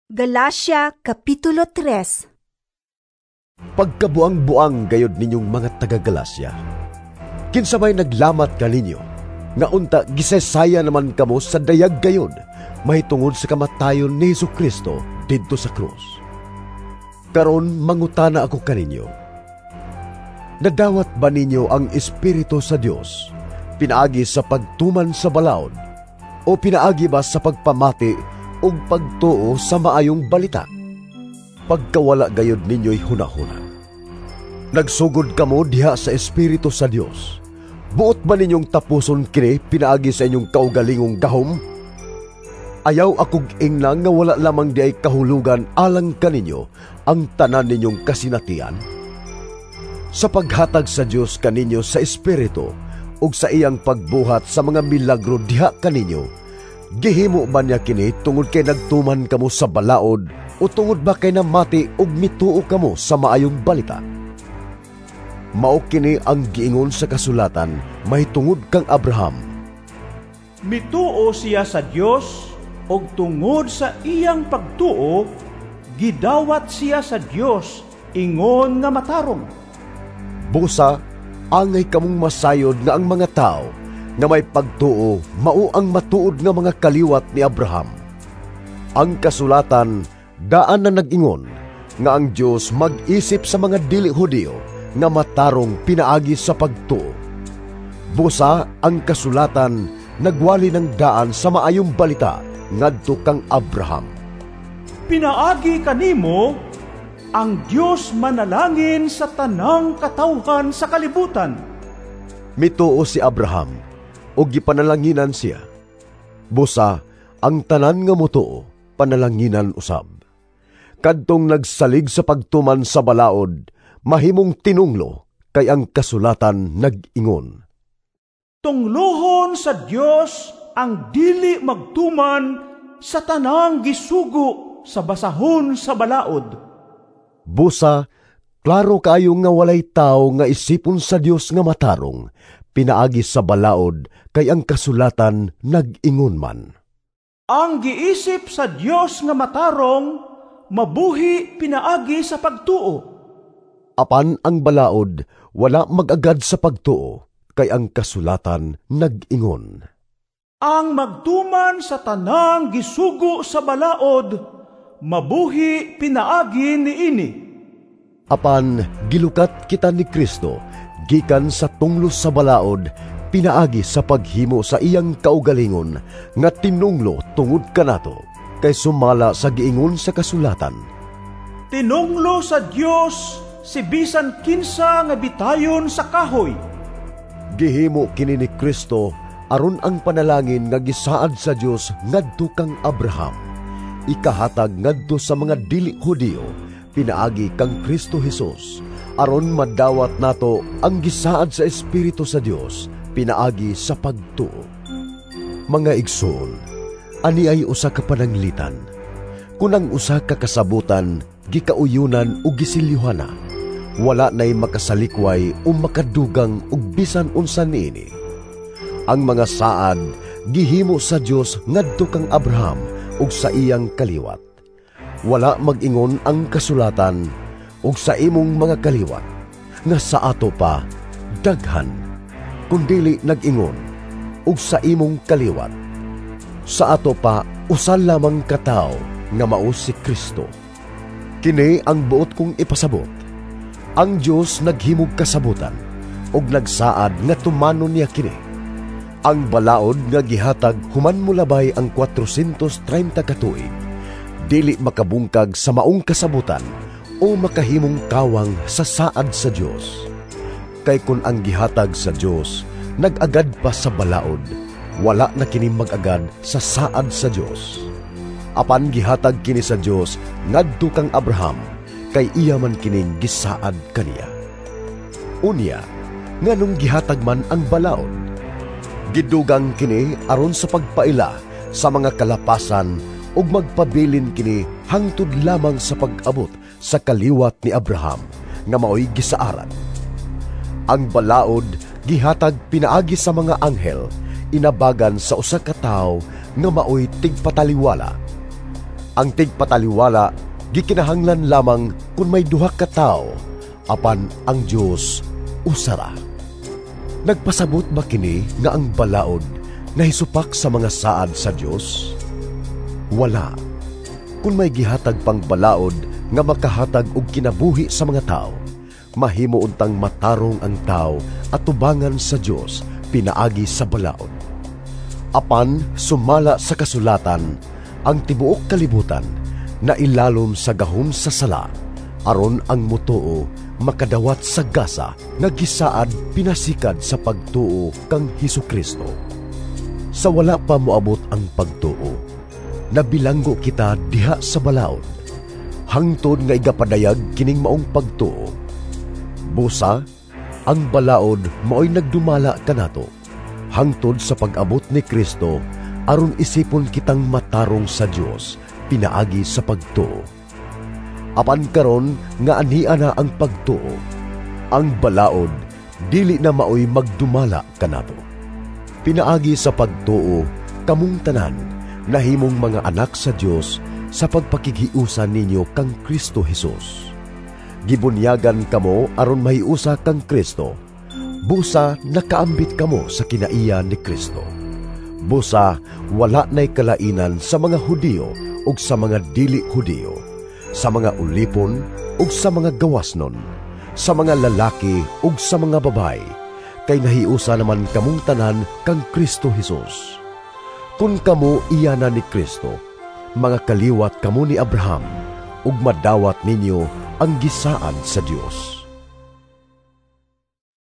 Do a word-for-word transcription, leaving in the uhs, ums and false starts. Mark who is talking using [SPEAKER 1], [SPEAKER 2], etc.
[SPEAKER 1] Galacia Kapitulo tres.
[SPEAKER 2] Pagkabuang-buang gayod ninyong mga taga-Galacia, kinsabay naglamat ka ninyo, nga unta gisesaya naman kamo sa dayag gayod, mahitungod sa kamatayon ni Jesucristo didto sa krus. Karon mangutana ako kaninyo, nadawat ba ninyo ang Espiritu sa Dios, pinaagi sa pagtuman sa balaod, o pinaagi ba sa pagpamati ug pagtuo sa maayong balita? Pagkawala gayod ninyo'y hunahuna. Nagsugod kamo diha sa Espiritu sa Dios. Buot ba ninyong tapuson kini pinaagi sa inyong kaugalingong gahom? Ayaw akog ingna nga wala lamang di ay kahulugan alang kaninyo ang tanan ninyong kasinatian. Sa paghatag sa Dios kaninyo sa Espiritu ug sa iyang pagbuhat sa mga milagro diha kaninyo, gihimo ba niya kini tungod kay nagtuman kamo sa balaod o tungod ba kay namati ug mituo kamo sa maayong balita? Mao kini ang giingon sa kasulatan mahitungod kang Abraham.
[SPEAKER 3] Mituo siya sa Dios ug tungod sa iyang pagtuo gidawat siya sa Dios ingon nga matarong.
[SPEAKER 2] Busa angay kamong masayod nga ang mga tao na may pagtuo mao ang matuod nga mga kaliwat ni Abraham. Ang kasulatan daan na nag-ingon nga ang Dios mag-isip sa mga dili Hudiyo nga matarong pinaagi sa pagtuo. Busa ang kasulatan nagwali ng daan sa maayong balita ngadto kang Abraham.
[SPEAKER 3] Pinaagi kanimo ang Dios manalangin sa tanang katawhan sa kalibutan.
[SPEAKER 2] Mituo si Abraham o gipanalanginan siya. Busa, ang tanan nga mutuo, panalanginan usab. Kadtong nagsalig sa pagtuman sa balaod, mahimong tinunglo, kay ang kasulatan nag-ingon.
[SPEAKER 3] Tunglohon sa Dios ang dili magtuman sa tanang gisugo sa basahon sa balaod.
[SPEAKER 2] Busa, klaro kayo nga walay tao nga isipon sa Dios nga matarong, pinaagi sa balaod, kay ang kasulatan nag-ingon man.
[SPEAKER 3] Ang giisip sa Dios nga matarong, mabuhi pinaagi sa pagtuo.
[SPEAKER 2] Apan ang balaod, wala mag-agad sa pagtuo, kay ang kasulatan nag-ingon.
[SPEAKER 3] Ang magtuman sa tanang gisugo sa balaod, mabuhi pinaagi niini.
[SPEAKER 2] Apan gilukat kita ni Kristo, gikan sa tunglos sa balaod, pinaagi sa paghimo sa iyang kaugalingon, nga tinunglo tungod kanato, kay sumala sa giingon sa kasulatan.
[SPEAKER 3] Tinunglo sa Dios si bisan kinsa nga bitayon sa kahoy.
[SPEAKER 2] Gihimo kini ni Kristo aron ang panalangin nga gisaad sa Dios ngadto kang Abraham, ikahatag ngadto sa mga dili Hudiyo, pinaagi kang Kristo Jesus, aron madawat nato ang gisaad sa Espiritu sa Dios, pinaagi sa pagtuo. Mga igsoon, ani ay usa ka pananglitan. Kunang usa ka kasabutan, gikauyunan o gisilyuhana, wala na'y makasalikway o makadugang ug bisan unsa niini. Ang mga saad, gihimo sa Dios ngadto kang Abraham ug sa iyang kaliwat. Wala mag-ingon ang kasulatan ug sa imong mga kaliwat, nga sa ato pa, daghan, kundili nag-ingon, ug sa imong kaliwat. Sa ato pa, usan lamang katao, nga mao si Kristo. Kini ang buot kong ipasabot. Ang Dios naghimog kasabutan, ug nagsaad nga tumanon niya kini. Ang balaod nga gihatag human mulabay ang four hundred thirty katuig, dili makabungkag sa maong kasabutan, o makahimong kawang sa saad sa Dios. Kay kun ang gihatag sa Dios nag-agad pa sa balaod, wala na kini mag-agad sa saad sa Dios. Apan gihatag kini sa Dios ngadto kang Abraham, kay iya man kining gisaad kaniya. Unya, nganong gihatag man ang balaod? Gidugang kini aron sa pagpaila sa mga kalapasan ug magpabilin kini hangtod lamang sa pag-abot sa kaliwat ni Abraham, nga mao'y gisaaran. Ang balaod gihatag pinaagi sa mga anghel, inabagan sa usa ka tawo nga mao'y tigpataliwala. Ang tigpataliwala gikinahanglan lamang kung may duha ka tawo apan ang Dios usara. Nagpasabot ba kini nga ang balaod nahisupak sa mga saad sa Dios? Wala. Kung may gihatag pang balaod nga makahatag og kinabuhi sa mga tao, mahimo untang matarong ang tao at tubangan sa Dios pinaagi sa balaod. Apan sumala sa kasulatan ang tibuok kalibutan na ilalom sa gahom sa sala, aron ang mutuo makadawat sa gasa nga gisaad pinasikad sa pagtuo kang Hesukristo. Sa wala pa moabot ang pagtuo, nabilanggo kita diha sa balaod, hangtod nga igapadayag kining maong pagtuo. Busa, ang balaod mao'y nagdumala kanato, hangtod sa pag-abot ni Kristo, aron isipon kitang matarong sa Dios pinaagi sa pagtuo. Apan karon nga ania na ang pagtuo, ang balaod dili na mao'y magdumala kanato. Pinaagi sa pagtuo, kamong tanan nahimong mga anak sa Dios sa pagpakighiusa ninyo kang Kristo Jesus. Gibunyagan kamo aron mahiusa kang Kristo. Busa nakaambit kamo sa kinaiya ni Kristo. Busa wala na'y kalainan sa mga Hudiyo ug sa mga dili Hudiyo, sa mga ulipon ug sa mga gawasnon, sa mga lalaki ug sa mga babay, kay nahiusa naman kamong tanan kang Kristo Jesus. Kung kamo iyana ni Kristo, mga kaliwat kamo ni Abraham, ug madawat ninyo ang gisaan sa Dios.